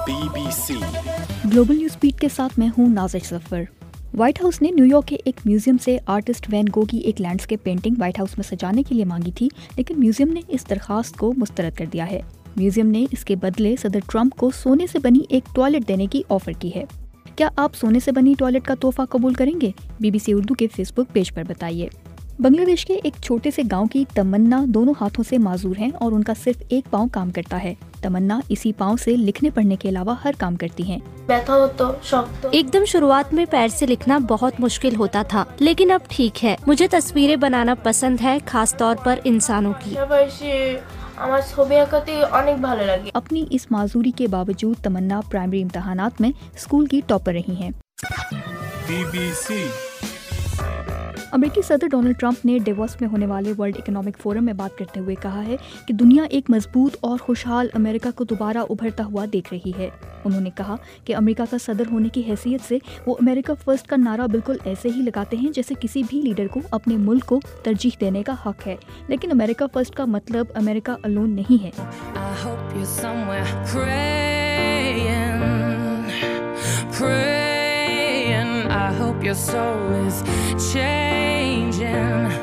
BBC global news beat के साथ मैं हूँ नाज़िर सफर। व्हाइट हाउस ने न्यूयॉर्क के एक म्यूजियम से आर्टिस्ट वैन गो की एक लैंडस्केप पेंटिंग व्हाइट हाउस में सजाने के लिए मांगी थी, लेकिन म्यूजियम ने इस दरखास्त को मुस्तरद कर दिया है। म्यूजियम ने इसके बदले सदर ट्रंप को सोने से बनी एक टॉयलेट देने की ऑफर की है। क्या आप सोने से बनी टॉयलेट का तोहफा कबूल करेंगे? BBC उर्दू के फेसबुक पेज पर बताइए। बांग्लादेश के एक छोटे से गांव की तमन्ना दोनों हाथों से माजूर हैं और उनका सिर्फ एक पाँव काम करता है। तमन्ना इसी पाँव से लिखने पढ़ने के अलावा हर काम करती हैं। एकदम शुरुआत में पैर से लिखना बहुत मुश्किल होता था, लेकिन अब ठीक है। मुझे तस्वीरें बनाना पसंद है, खास तौर पर इंसानों की। अपनी इस माजूरी के बावजूद तमन्ना प्राइमरी इम्तहानात में स्कूल की टॉपर रही हैं। BBC अमेरिकी सदर डोनाल्ड ट्रंप ने डेवोस में होने वाले वर्ल्ड इकोनॉमिक फोरम में बात करते हुए कहा है कि दुनिया एक मजबूत और खुशहाल अमेरिका को दोबारा उभरता हुआ देख रही है। उन्होंने कहा कि अमेरिका का सदर होने की हैसियत से वो अमेरिका फर्स्ट का नारा बिल्कुल ऐसे ही लगाते हैं जैसे किसी भी लीडर को अपने मुल्क को तरजीह देने का हक है, लेकिन अमेरिका फर्स्ट का मतलब अमेरिका अलोन नहीं है। I hope your soul is changing.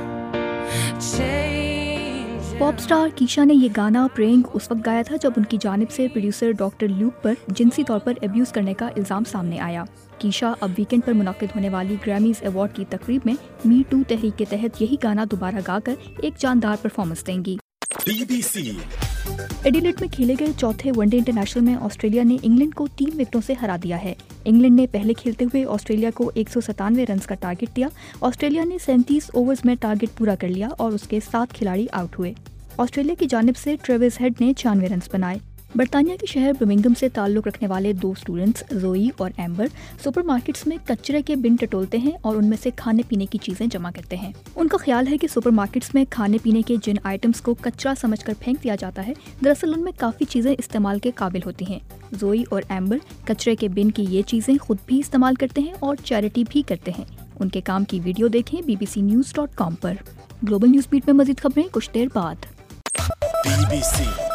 Pop star Kesha ने ये गाना प्रेइंग उस वक्त गाया था जब उनकी जानिब से प्रोड्यूसर डॉक्टर ल्यूक पर जिनसी तौर पर अब्यूज करने का इल्जाम सामने आया। कीशा अब वीकेंड पर मुनक्किद होने वाली ग्रैमीज अवार्ड की तकरीब में मी टू तहरीक के तहत यही गाना दोबारा गाकर एक जानदार परफॉर्मेंस देंगी। BBC एडिलेड में खेले गए चौथे वनडे इंटरनेशनल में ऑस्ट्रेलिया ने इंग्लैंड को 3 विकेटों से हरा दिया है। इंग्लैंड ने पहले खेलते हुए ऑस्ट्रेलिया को 197 रन का टारगेट दिया। ऑस्ट्रेलिया ने 37 ओवर्स में टारगेट पूरा कर लिया और उसके 7 खिलाड़ी आउट हुए। ऑस्ट्रेलिया की जानिब से ट्रेविस हेड ने 96 रन बनाए। बरतानिया के शहर बर्मिंघम से ताल्लुक रखने वाले 2 स्टूडेंट्स जोई और एम्बर सुपरमार्केट्स में कचरे के बिन टटोलते हैं और उनमें से खाने पीने की चीजें जमा करते हैं। उनका ख्याल है कि सुपरमार्केट्स में खाने पीने के जिन आइटम्स को कचरा समझकर फेंक दिया जाता है, दरअसल उनमें काफी चीजें इस्तेमाल के काबिल होती हैं। जोई और एम्बर कचरे के बिन की ये चीजें खुद भी इस्तेमाल करते हैं और चैरिटी भी करते हैं। उनके काम की वीडियो देखें bbcnews.com पर। ग्लोबल न्यूज बीट में मजीद खबरें कुछ देर बाद। BBC